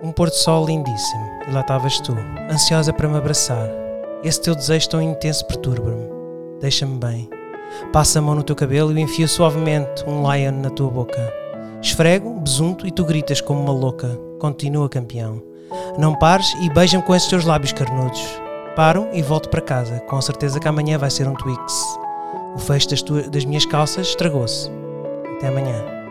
Um pôr-do-sol lindíssimo, e lá estavas tu, ansiosa para me abraçar. Esse teu desejo tão intenso perturba-me. Deixa-me bem. Passa a mão no teu cabelo e enfio suavemente um lion na tua boca. Esfrego, besunto e tu gritas como uma louca. Continua, campeão. Não pares e beija-me com esses teus lábios carnudos. Paro e volto para casa, com a certeza que amanhã vai ser um Twix. O fecho das minhas calças estragou-se. Até amanhã.